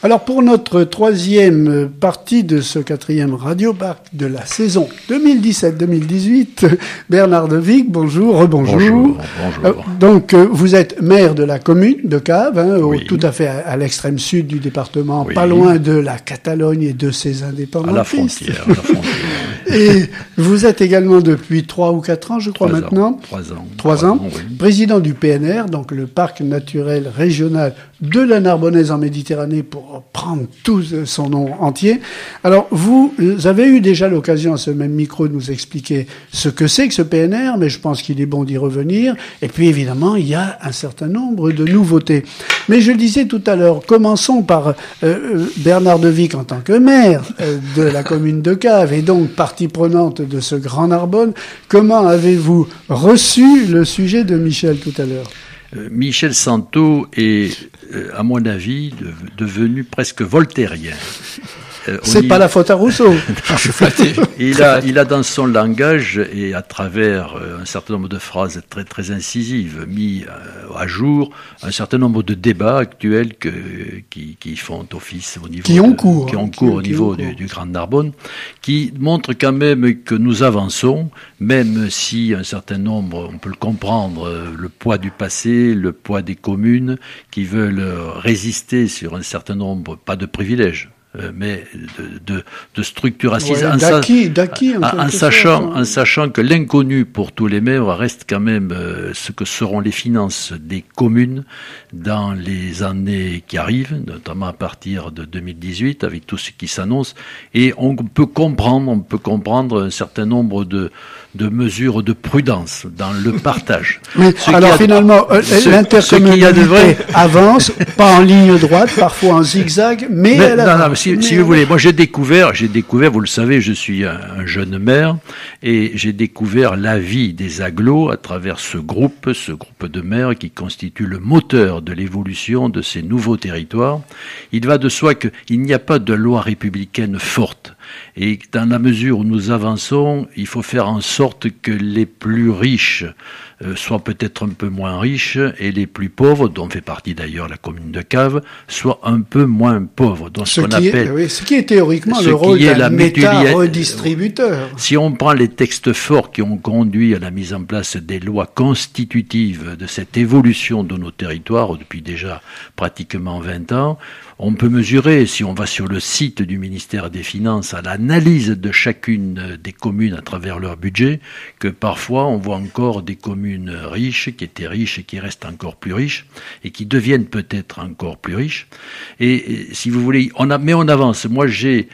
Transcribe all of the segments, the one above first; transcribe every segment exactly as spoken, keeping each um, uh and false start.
Alors pour notre troisième partie de ce quatrième Radio-Bac de la saison deux mille dix-sept deux mille dix-huit, Bernard De Vic, bonjour, rebonjour. Bonjour, bonjour. Euh, donc euh, vous êtes maire de la commune de Caves, hein, oui. au, tout à fait à, à l'extrême sud du département, oui. pas loin de la Catalogne et de ses indépendantistes. À la frontière, à la frontière. Et vous êtes également depuis trois ou quatre ans, je crois trois maintenant. Ans, trois ans. Trois, trois ans. ans oui. Président du P N R, donc le parc naturel régional de la Narbonnaise en Méditerranée, pour prendre tout son nom entier. Alors, vous avez eu déjà l'occasion à ce même micro de nous expliquer ce que c'est que ce P N R, mais je pense qu'il est bon d'y revenir. Et puis, évidemment, il y a un certain nombre de nouveautés. Mais je le disais tout à l'heure, commençons par euh, Bernard De Vic en tant que maire euh, de la commune de Caves et donc partie prenante de ce Grand Narbonne. Comment avez-vous reçu le sujet de Michel tout à l'heure ? Euh, Michel Santo est, euh, à mon avis, de, devenu presque voltairien. Euh, c'est niveau... pas la faute à Rousseau. Je suis flatté. Il a, il a dans son langage et à travers euh, un certain nombre de phrases très très incisives mis euh, à jour un certain nombre de débats actuels que, qui, qui font office au niveau qui ont cours, qui ont cours au niveau du, du Grand Narbonne, qui montrent quand même que nous avançons, même si un certain nombre, on peut le comprendre, le poids du passé, le poids des communes qui veulent résister sur un certain nombre, pas de privilèges, mais de, de, de structuration, ouais, en, d'acquis, d'acquis, en, en, en sachant, en sachant que l'inconnu pour tous les maires reste quand même euh, ce que seront les finances des communes dans les années qui arrivent, notamment à partir de deux mille dix-huit, avec tout ce qui s'annonce. Et on peut comprendre, on peut comprendre un certain nombre de, de mesures de prudence dans le partage. Mais ce alors a, finalement, ce, l'intercommunalité ce vrai... avance, pas en ligne droite, parfois en zigzag, mais, mais elle non, non, avance. Si, si vous voulez, moi j'ai découvert, j'ai découvert, vous le savez, je suis un, un jeune maire et j'ai découvert la vie des agglos à travers ce groupe, ce groupe de maires qui constitue le moteur de l'évolution de ces nouveaux territoires. Il va de soi qu'il n'y a pas de loi républicaine forte. Et dans la mesure où nous avançons, il faut faire en sorte que les plus riches euh, soient peut-être un peu moins riches et les plus pauvres, dont fait partie d'ailleurs la commune de Caves, soient un peu moins pauvres. Donc, ce, ce qu'on qui appelle, est, oui, ce qui est théoriquement le rôle d'un État redistributeur. Si on prend les textes forts qui ont conduit à la mise en place des lois constitutives de cette évolution de nos territoires depuis déjà pratiquement vingt ans, on peut mesurer, si on va sur le site du ministère des Finances, à l'analyse de chacune des communes à travers leur budget, que parfois on voit encore des communes riches, qui étaient riches et qui restent encore plus riches, et qui deviennent peut-être encore plus riches. Et, et si vous voulez, on a, mais on avance. Moi, j'ai,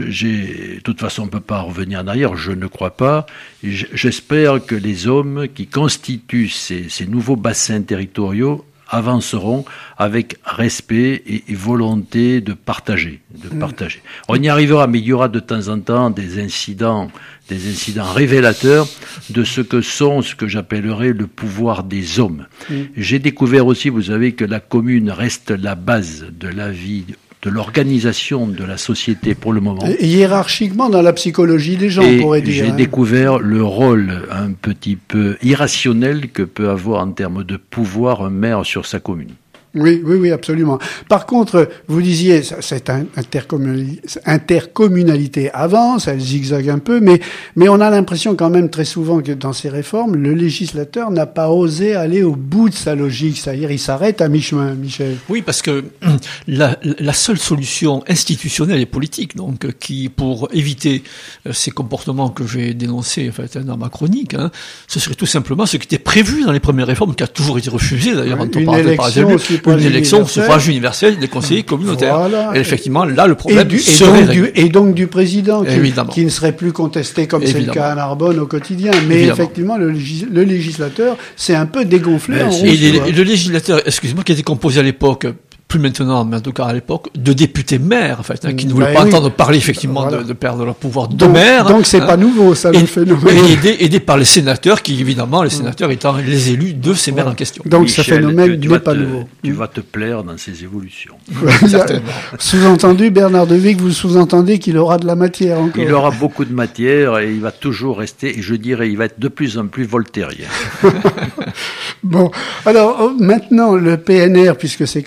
j'ai, de toute façon, on ne peut pas revenir en arrière, je ne crois pas. J'espère que les hommes qui constituent ces, ces nouveaux bassins territoriaux avanceront avec respect et, et volonté de partager, de partager. On y arrivera, mais il y aura de temps en temps des incidents, des incidents révélateurs de ce que sont, ce que j'appellerais le pouvoir des hommes. Mm. J'ai découvert aussi, vous savez, que la commune reste la base de la vie, de l'organisation de la société pour le moment. Et hiérarchiquement dans la psychologie des gens, et on pourrait dire. J'ai hein. découvert le rôle un petit peu irrationnel que peut avoir en termes de pouvoir un maire sur sa commune. Oui, oui, oui, absolument. Par contre, vous disiez, cette intercommunalité avance, elle zigzague un peu, mais, mais on a l'impression quand même très souvent que dans ces réformes, le législateur n'a pas osé aller au bout de sa logique, c'est-à-dire il s'arrête à mi-chemin, Michel. Oui, parce que la, la seule solution institutionnelle et politique, donc, qui, pour éviter ces comportements que j'ai dénoncés, en fait, dans ma chronique, hein, ce serait tout simplement ce qui était prévu dans les premières réformes, qui a toujours été refusé, d'ailleurs, oui, en parenthèse par les élus. Une élection au suffrage universel des conseillers communautaires. Voilà. Et effectivement, là, le problème et du, serait... Et donc, du, et donc du président, qui, qui ne serait plus contesté comme Évidemment. c'est le cas à Narbonne au quotidien. Mais Évidemment. effectivement, le, le législateur s'est un peu dégonflé Mais en rouge. Et, les, et le législateur, excusez-moi, qui était composé à l'époque... plus maintenant, mais en tout cas à l'époque, de députés maires, en fait, hein, qui ne voulaient ben pas oui. entendre parler, effectivement, voilà. de, de perdre leur pouvoir de donc, maire. Donc c'est hein, pas nouveau, ça, et, le phénomène. Et aidé, aidé par les sénateurs, qui, évidemment, les sénateurs étant les élus de ces maires voilà. en question. Donc Michel, ce phénomène tu, tu n'est pas te, nouveau. Tu vas te plaire dans ces évolutions. Sous-entendu, Bernard De Vic, vous sous-entendez qu'il aura de la matière encore. Il aura beaucoup de matière et il va toujours rester, et je dirais, il va être de plus en plus voltairien. Bon, alors maintenant, le P N R, puisque c'est quand même le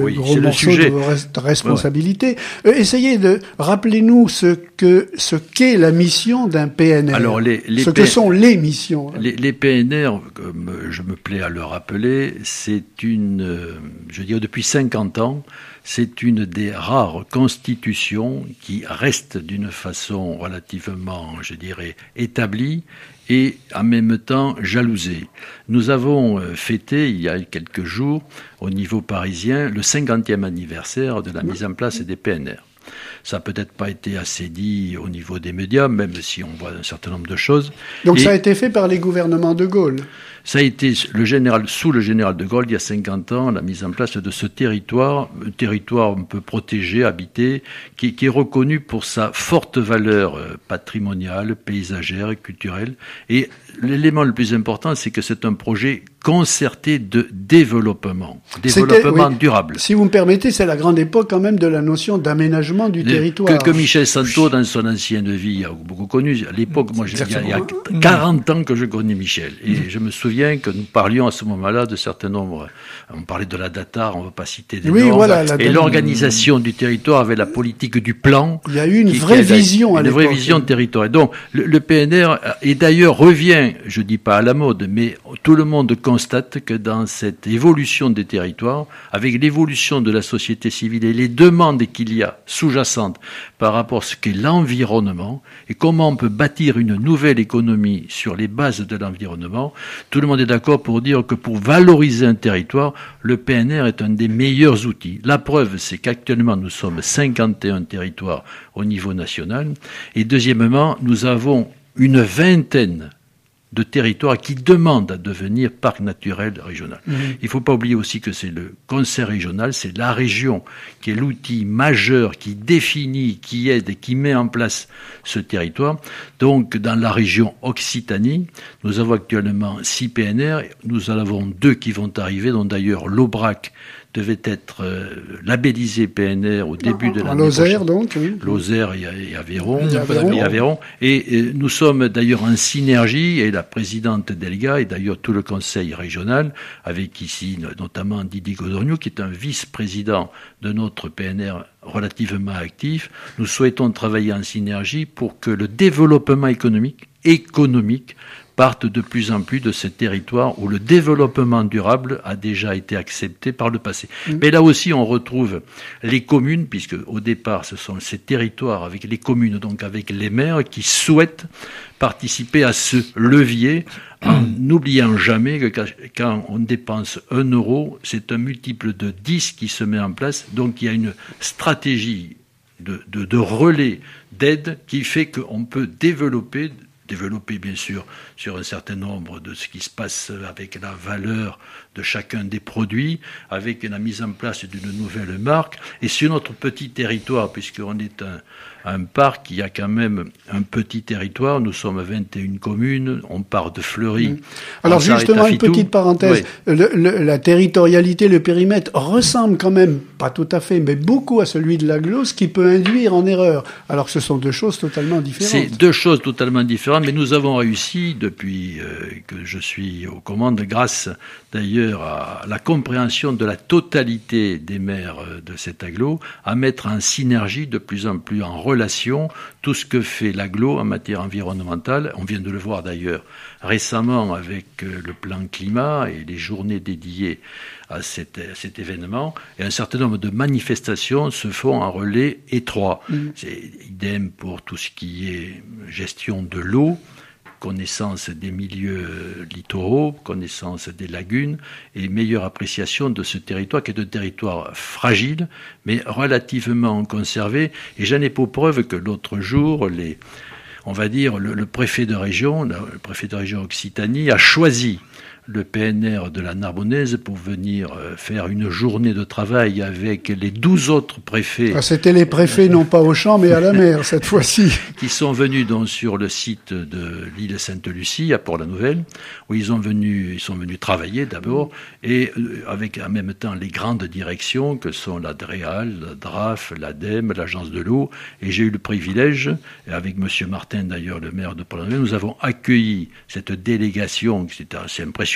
oui, gros morceau le sujet. de vos responsabilités. Ouais. Euh, essayez de rappelez-nous ce que ce qu'est la mission d'un P N R. Alors les, les ce P... que sont les missions. Les, les P N R, comme je me plais à le rappeler, c'est une, je dirais depuis cinquante ans, c'est une des rares constitutions qui reste d'une façon relativement, je dirais, établie et en même temps jalousée. Nous avons fêté il y a quelques jours au niveau parisien le cinquantième anniversaire de la mise en place des P N R. Ça n'a peut-être pas été assez dit au niveau des médias, même si on voit un certain nombre de choses. Donc et ça a été fait par les gouvernements de Gaulle. Ça a été le général, sous le général de Gaulle, il y a cinquante ans, la mise en place de ce territoire, un territoire un peu protégé, habité, qui, qui est reconnu pour sa forte valeur patrimoniale, paysagère et culturelle. Et l'élément le plus important, c'est que c'est un projet concerté de développement, développement oui, durable. Si vous me permettez, c'est la grande époque quand même de la notion d'aménagement du Les, territoire. Que, que Michel Santo, dans son ancienne vie, a beaucoup connu. À l'époque, moi, il y, a, il y a quarante ans que je connais Michel. Et mmh. je me souviens que nous parlions à ce moment-là de certains nombres. On parlait de la DATAR, on ne va pas citer des oui, normes. Voilà, et l'organisation du territoire avait la politique du plan. Il y a eu une qui, vraie qui vision à l'époque. Une vraie vision territoriale. Donc, le, le P N R, et d'ailleurs, revient, je dis pas à la mode, mais tout le monde constate que dans cette évolution des territoires, avec l'évolution de la société civile et les demandes qu'il y a sous-jacentes par rapport à ce qu'est l'environnement et comment on peut bâtir une nouvelle économie sur les bases de l'environnement, tout le monde est d'accord pour dire que pour valoriser un territoire, le P N R est un des meilleurs outils. La preuve, c'est qu'actuellement, nous sommes cinquante et un territoires au niveau national. Et deuxièmement, nous avons une vingtaine de territoires qui demandent à devenir parc naturel régional. Mmh. Il ne faut pas oublier aussi que c'est le conseil régional, c'est la région qui est l'outil majeur qui définit, qui aide et qui met en place ce territoire. Donc, dans la région Occitanie, nous avons actuellement six P N R, nous en avons deux qui vont arriver, dont d'ailleurs l'Aubrac devait être euh, labellisé P N R au début en, de l'année prochaine. Lozère, donc. Oui. Lozère et, et Aveyron. Et Aveyron. Et, Aveyron. Et, et nous sommes d'ailleurs en synergie, et la présidente Delga, et d'ailleurs tout le conseil régional, avec ici notamment Didier Godorniou, qui est un vice-président de notre P N R relativement actif. Nous souhaitons travailler en synergie pour que le développement économique, économique, partent de plus en plus de ces territoires où le développement durable a déjà été accepté par le passé. Mmh. Mais là aussi, on retrouve les communes, puisque au départ, ce sont ces territoires avec les communes, donc avec les maires, qui souhaitent participer à ce levier, en n'oubliant jamais que quand on dépense un euro, c'est un multiple de dix qui se met en place. Donc il y a une stratégie de, de, de relais d'aide qui fait qu'on peut développer développer bien sûr sur un certain nombre de ce qui se passe avec la valeur de chacun des produits, avec la mise en place d'une nouvelle marque. Et sur notre petit territoire, puisqu'on est un, un parc, il y a quand même un petit territoire, nous sommes vingt et une communes, on part de Fleury. Mmh. Alors justement, une petite parenthèse, oui. le, le, la territorialité, le périmètre ressemble quand même, pas tout à fait, mais beaucoup à celui de l'agglo, ce qui peut induire en erreur, alors que ce sont deux choses totalement différentes. C'est deux choses totalement différentes, mais nous avons réussi, depuis euh, que je suis aux commandes, grâce d'ailleurs à la compréhension de la totalité des maires de cet agglo, à mettre en synergie de plus en plus en relation tout ce que fait l'agglo en matière environnementale. On vient de le voir d'ailleurs récemment avec le plan climat et les journées dédiées à cet, à cet événement. Et un certain nombre de manifestations se font en relais étroit. Mmh. C'est idem pour tout ce qui est gestion de l'eau, connaissance des milieux littoraux, connaissance des lagunes et meilleure appréciation de ce territoire qui est un territoire fragile mais relativement conservé. Et j'en ai pour preuve que l'autre jour, les, on va dire le, le préfet de région, le préfet de région Occitanie a choisi le P N R de la Narbonnaise pour venir faire une journée de travail avec les douze autres préfets. Ah, c'était les préfets non pas au champ mais à la mer cette fois-ci. Qui sont venus donc sur le site de l'île Sainte-Lucie à Port-la-Nouvelle, où ils, ont venu, ils sont venus travailler d'abord, et avec en même temps les grandes directions que sont la DREAL, la D R A F, l'ADEME, l'Agence de l'eau, et j'ai eu le privilège, avec M. Martin d'ailleurs, le maire de Port-la-Nouvelle, nous avons accueilli cette délégation qui était assez impressionnante.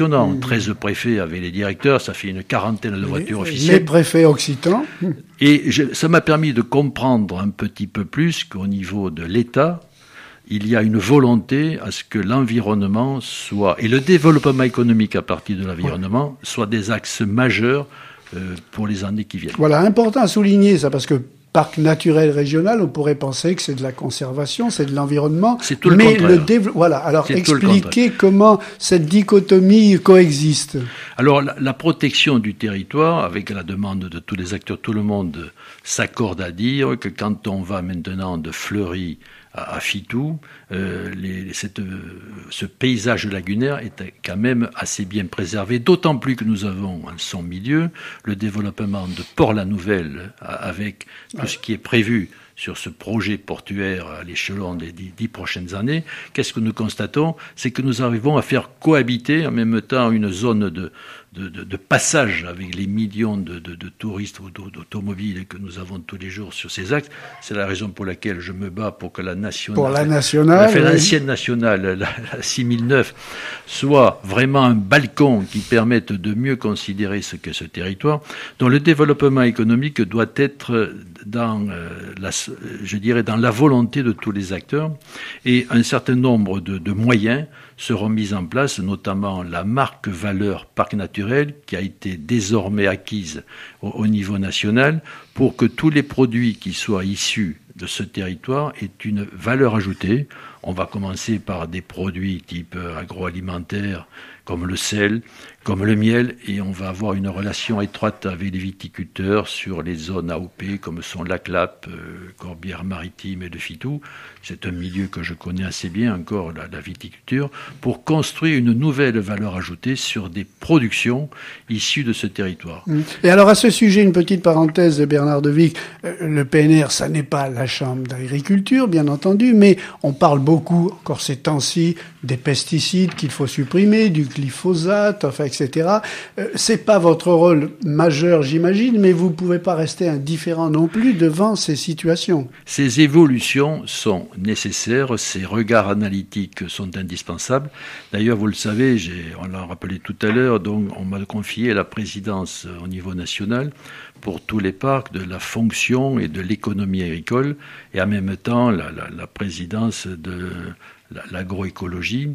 impressionnant. Mmh. treize préfets avec les directeurs, ça fait une quarantaine de voitures les, officielles. Les préfets occitans. Et je, ça m'a permis de comprendre un petit peu plus qu'au niveau de l'État, il y a une volonté à ce que l'environnement soit, et le développement économique à partir de l'environnement, ouais. soit des axes majeurs euh, pour les années qui viennent. Voilà, important à souligner ça, parce que parc naturel régional, on pourrait penser que c'est de la conservation, c'est de l'environnement. C'est tout le mais contraire. le dév... Voilà, alors c'est expliquez comment cette dichotomie coexiste. Alors la, la protection du territoire, avec la demande de tous les acteurs, tout le monde s'accorde à dire que quand on va maintenant de Fleury à Fitou, euh, les, cette, ce paysage lagunaire est quand même assez bien préservé, d'autant plus que nous avons en son milieu le développement de Port-la-Nouvelle avec tout ce qui est prévu sur ce projet portuaire à l'échelon des dix, dix prochaines années. Qu'est-ce que nous constatons? C'est que nous arrivons à faire cohabiter en même temps une zone de, de, de, de passage avec les millions de, de, de touristes ou d'automobiles que nous avons tous les jours sur ces axes. C'est la raison pour laquelle je me bats pour que la nationale, pour la nationale, fait, oui. l'ancienne nationale, la, la six mille neuf, soit vraiment un balcon qui permette de mieux considérer ce qu'est ce territoire, dont le développement économique doit être dans euh, la, je dirais, dans la volonté de tous les acteurs, et un certain nombre de, de moyens seront mis en place, notamment la marque valeur parc naturel, qui a été désormais acquise au, au niveau national, pour que tous les produits qui soient issus de ce territoire aient une valeur ajoutée. On va commencer par des produits type agroalimentaire, comme le sel, comme le miel, et on va avoir une relation étroite avec les viticulteurs sur les zones A O P, comme sont Laclap, euh, Corbière-Maritime et le Fitou. C'est un milieu que je connais assez bien encore, la, la viticulture, pour construire une nouvelle valeur ajoutée sur des productions issues de ce territoire. Et alors à ce sujet, une petite parenthèse de Bernard Devic. Le P N R, ça n'est pas la chambre d'agriculture, bien entendu, mais on parle beaucoup, encore ces temps-ci, des pesticides qu'il faut supprimer, du glyphosate, enfin, et cetera. Euh, c'est pas votre rôle majeur, j'imagine, mais vous pouvez pas rester indifférent non plus devant ces situations. Ces évolutions sont nécessaires, ces regards analytiques sont indispensables. D'ailleurs, vous le savez, j'ai, on l'a rappelé tout à l'heure, donc on m'a confié la présidence au niveau national pour tous les parcs de la fonction et de l'économie agricole, et en même temps la, la, la présidence de la, l'agroécologie.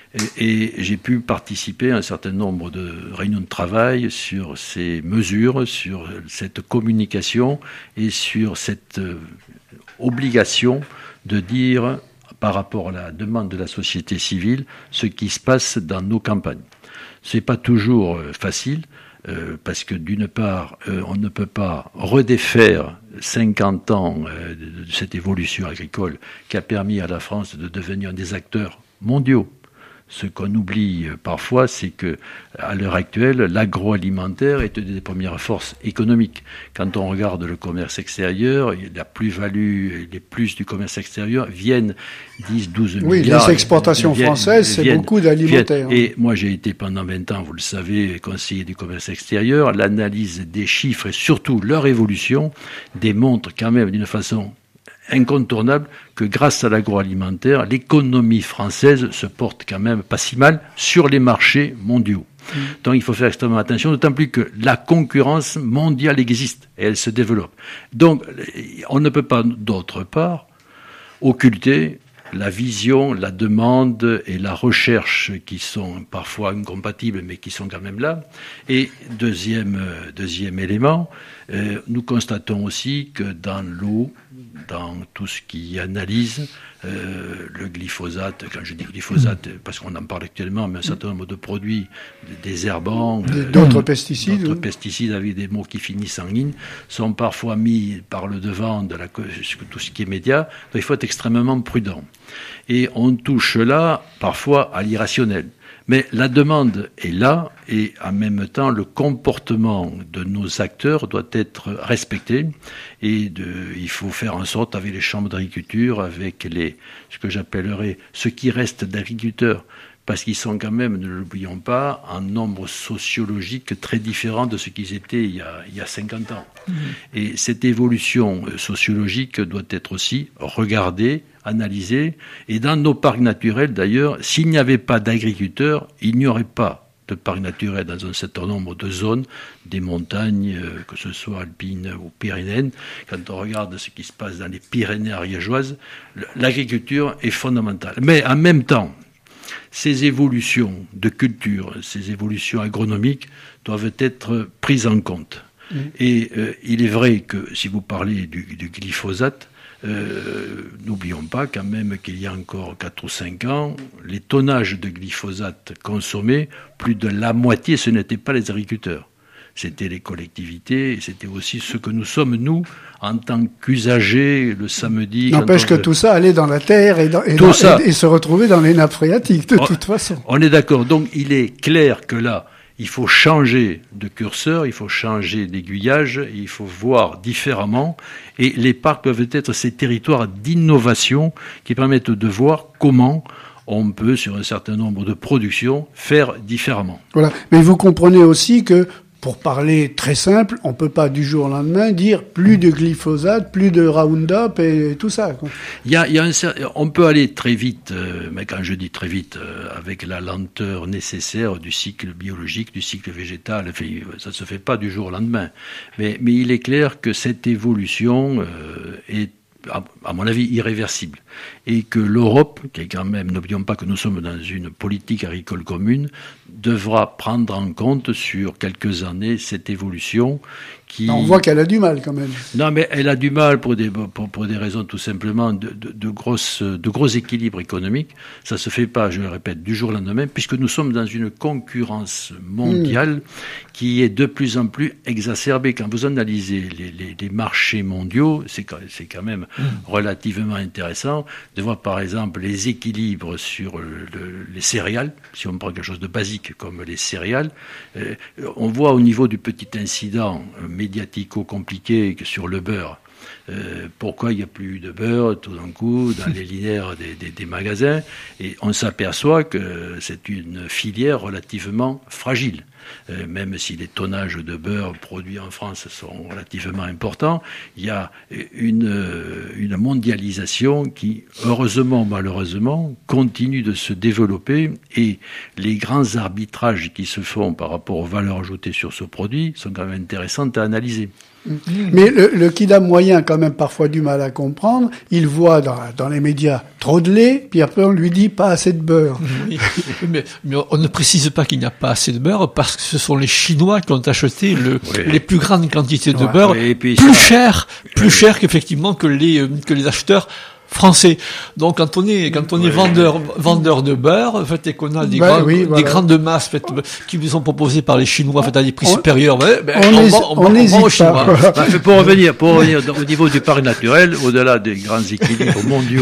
Et, et j'ai pu participer à un certain nombre de réunions de travail sur ces mesures, sur cette communication et sur cette euh, obligation de dire, par rapport à la demande de la société civile, ce qui se passe dans nos campagnes. C'est pas toujours euh, facile, euh, parce que d'une part, euh, on ne peut pas redéfaire cinquante ans euh, de, de cette évolution agricole qui a permis à la France de devenir des acteurs mondiaux. Ce qu'on oublie parfois, c'est que, à l'heure actuelle, l'agroalimentaire est une des premières forces économiques. Quand on regarde le commerce extérieur, la plus-value, les plus du commerce extérieur viennent dix, douze oui, milliards. Oui, les exportations viennent, françaises, c'est viennent, beaucoup d'alimentaire. Viennent. Et moi, j'ai été pendant vingt ans, vous le savez, conseiller du commerce extérieur. L'analyse des chiffres et surtout leur évolution démontre quand même d'une façon incontournable que grâce à l'agroalimentaire, l'économie française se porte quand même pas si mal sur les marchés mondiaux. Mmh. Donc il faut faire extrêmement attention, d'autant plus que la concurrence mondiale existe et elle se développe. Donc on ne peut pas, d'autre part, occulter la vision, la demande et la recherche qui sont parfois incompatibles, mais qui sont quand même là. Et deuxième, deuxième élément, euh, nous constatons aussi que dans l'eau, dans tout ce qui analyse euh, le glyphosate, quand je dis glyphosate, mmh. parce qu'on en parle actuellement, mais un certain nombre de produits, des désherbants, euh, d'autres pesticides, d'autres oui. pesticides avec des mots qui finissent en in, sont parfois mis par le devant de la, tout ce qui est média. Donc il faut être extrêmement prudent. Et on touche là, parfois, à l'irrationnel. Mais la demande est là, et en même temps, le comportement de nos acteurs doit être respecté. Et de, il faut faire en sorte, avec les chambres d'agriculture, avec les, ce que j'appellerais ce qui reste d'agriculteurs, parce qu'ils sont quand même, ne l'oublions pas, un nombre sociologique très différent de ce qu'ils étaient il y a, il y a cinquante ans. Mmh. Et cette évolution sociologique doit être aussi regardée, analysée. Et dans nos parcs naturels, d'ailleurs, s'il n'y avait pas d'agriculteurs, il n'y aurait pas de parcs naturels dans un certain nombre de zones, des montagnes, euh, que ce soit alpines ou pyrénéennes. Quand on regarde ce qui se passe dans les Pyrénées ariégeoises, l'agriculture est fondamentale. Mais en même temps, ces évolutions de culture, ces évolutions agronomiques doivent être prises en compte. Mmh. Et euh, il est vrai que si vous parlez du, du glyphosate, Euh, n'oublions pas quand même qu'il y a encore quatre ou cinq ans, les tonnages de glyphosate consommés, plus de la moitié, ce n'étaient pas les agriculteurs. C'était les collectivités, et c'était aussi ce que nous sommes, nous, en tant qu'usagers, le samedi. N'empêche que on... tout ça allait dans la terre et, dans, et, tout dans, ça. et, et se retrouvait dans les nappes phréatiques, de on, toute façon. On est d'accord. Donc, il est clair que là, il faut changer de curseur, il faut changer d'aiguillage, il faut voir différemment. Et les parcs doivent être ces territoires d'innovation qui permettent de voir comment on peut, sur un certain nombre de productions, faire différemment. Voilà. Mais vous comprenez aussi que, pour parler très simple, on ne peut pas du jour au lendemain dire plus de glyphosate, plus de Roundup et tout ça, quoi. Il y a, il y a un, on peut aller très vite, euh, mais quand je dis très vite, euh, avec la lenteur nécessaire du cycle biologique, du cycle végétal, enfin, ça ne se fait pas du jour au lendemain. Mais, mais il est clair que cette évolution euh, est, à, à mon avis, irréversible. Et que l'Europe, qui est quand même, n'oublions pas que nous sommes dans une politique agricole commune, devra prendre en compte sur quelques années cette évolution qui... On voit qu'elle a du mal quand même. Non, mais elle a du mal pour des, pour, pour des raisons tout simplement de, de, de, grosses, de gros équilibres économiques. Ça ne se fait pas, je le répète, du jour au lendemain, puisque nous sommes dans une concurrence mondiale mmh. qui est de plus en plus exacerbée. Quand vous analysez les, les, les marchés mondiaux, c'est, c'est quand même mmh. relativement intéressant de voir par exemple les équilibres sur le, le, les céréales, si on prend quelque chose de basique comme les céréales, euh, on voit au niveau du petit incident médiatico-compliqué sur le beurre. Euh, pourquoi il n'y a plus de beurre tout d'un coup dans les linéaires des, des, des magasins, et on s'aperçoit que c'est une filière relativement fragile. Euh, même si les tonnages de beurre produits en France sont relativement importants, il y a une, une mondialisation qui, heureusement, malheureusement, continue de se développer, et les grands arbitrages qui se font par rapport aux valeurs ajoutées sur ce produit sont quand même intéressants à analyser. Mais le, le kidam moyen a quand même parfois du mal à comprendre. Il voit dans, dans les médias trop de lait, puis après on lui dit pas assez de beurre. Oui, mais, mais on ne précise pas qu'il n'y a pas assez de beurre parce que ce sont les Chinois qui ont acheté le, oui. les plus grandes quantités de ouais, beurre, oui, plus ça... cher, plus oui. cher qu'effectivement que les que les acheteurs français. Donc quand on est quand on est oui. vendeur vendeur de beurre, en fait, et qu'on a des, ben, grands, oui, voilà. des grandes masses fait, qui nous sont proposées par les Chinois fait, à des prix on, supérieurs, ben, ben, on, on, on, on, on vend aux Chinois. Voilà. Ben, pour revenir pour revenir au niveau du parc naturel, au-delà des grands équilibres mondiaux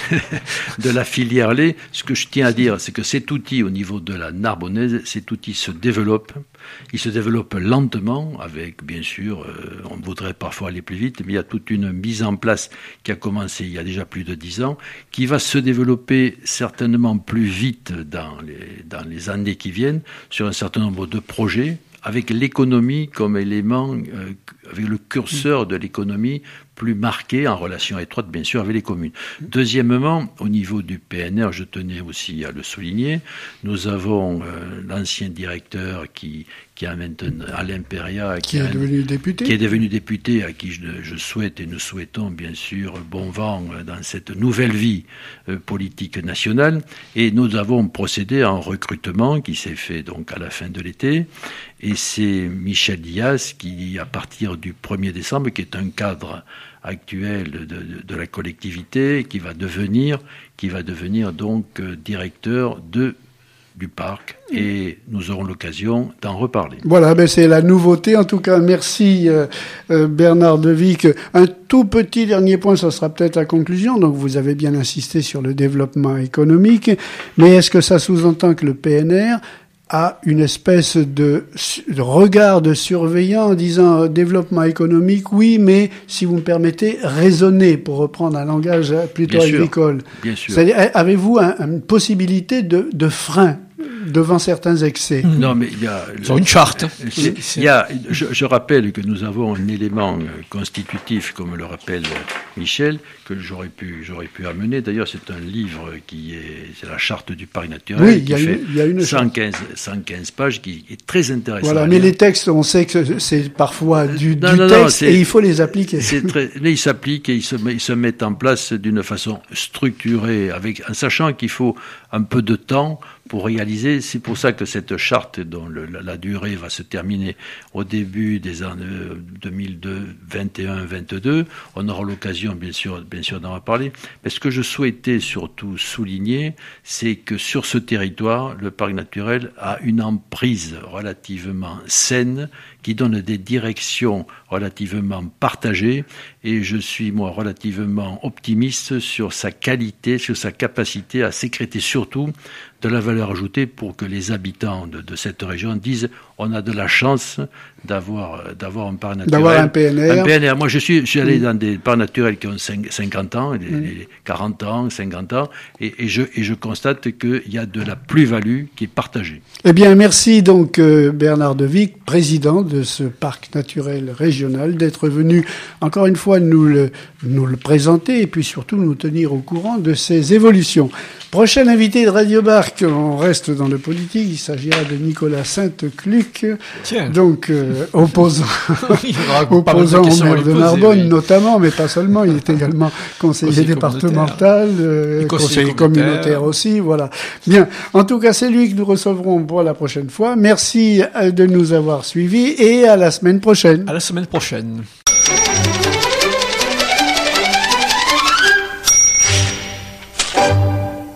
de la filière lait, ce que je tiens à dire, c'est que cet outil au niveau de la Narbonnaise, cet outil se développe. Il se développe lentement, avec, bien sûr, euh, on voudrait parfois aller plus vite, mais il y a toute une mise en place qui a commencé il y a déjà plus de dix ans, qui va se développer certainement plus vite dans les, dans les années qui viennent, sur un certain nombre de projets, avec l'économie comme élément, euh, avec le curseur de l'économie plus marqué, en relation étroite, bien sûr, avec les communes. Deuxièmement, au niveau du P N R, je tenais aussi à le souligner, nous avons euh, l'ancien directeur qui, qui a maintenant, Alain Péria, qui, qui est devenu député, qui est devenu député, à qui je, je souhaite et nous souhaitons, bien sûr, bon vent dans cette nouvelle vie euh, politique nationale. Et nous avons procédé à un recrutement qui s'est fait donc à la fin de l'été. Et c'est Michel Diaz qui, à partir du premier décembre, qui est un cadre actuel de, de, de la collectivité, qui va devenir, qui va devenir donc euh, directeur de du parc, et nous aurons l'occasion d'en reparler. Voilà, ben c'est la nouveauté. En tout cas, merci euh, euh, Bernard De Vic. Un tout petit dernier point, ça sera peut-être la conclusion. Donc, vous avez bien insisté sur le développement économique, mais est-ce que ça sous-entend que le P N R a une espèce de, de regard de surveillant en disant euh, développement économique, oui, mais si vous me permettez, raisonner, pour reprendre un langage plutôt bien agricole. Sûr, bien sûr. C'est-à-dire, avez-vous un, une possibilité de, de frein devant certains excès. Mmh. Non, mais il y a... Ils ont une charte. Il y a, je, je rappelle que nous avons un élément constitutif, comme le rappelle Michel, que j'aurais pu, j'aurais pu amener. D'ailleurs, c'est un livre qui est, c'est la charte du parc naturel, oui, qui y a fait une, il y a une cent quinze, cent quinze pages, qui est très intéressant. Voilà, mais les textes, on sait que c'est parfois du, non, du non, texte non, et il faut les appliquer. C'est très, mais ils s'appliquent et ils se, ils se mettent en place d'une façon structurée, avec, en sachant qu'il faut un peu de temps pour réaliser. C'est pour ça que cette charte, dont le, la, la durée va se terminer au début des années deux mille vingt et un vingt-deux, on aura l'occasion, bien sûr, bien sûr d'en reparler. Mais ce que je souhaitais surtout souligner, c'est que sur ce territoire, le parc naturel a une emprise relativement saine, qui donne des directions relativement partagées, et je suis, moi, relativement optimiste sur sa qualité, sur sa capacité à sécréter surtout de la valeur ajoutée pour que les habitants de, de cette région disent on a de la chance d'avoir, d'avoir un parc naturel. D'avoir un P N R. Un P N R. Moi, je suis, je suis allé mmh. dans des parcs naturels qui ont cinquante ans, les, mmh. les quarante ans, cinquante ans, et, et, je, et je constate qu'il y a de la plus-value qui est partagée. Eh bien, merci donc euh, Bernard De Vic, président de ce parc naturel régional, d'être venu encore une fois nous le, nous le présenter et puis surtout nous tenir au courant de ses évolutions. Prochain invité de Radio Barque, on reste dans le politique, il s'agira de Nicolas Sainte-Cluc, donc euh, opposant, opposant au maire de Narbonne, oui. notamment, mais pas seulement, il est également conseiller, conseiller départemental, euh, conseiller communautaire. communautaire aussi, voilà. Bien, en tout cas, c'est lui que nous recevrons pour la prochaine fois. Merci de nous avoir suivis et à la semaine prochaine. À la semaine prochaine.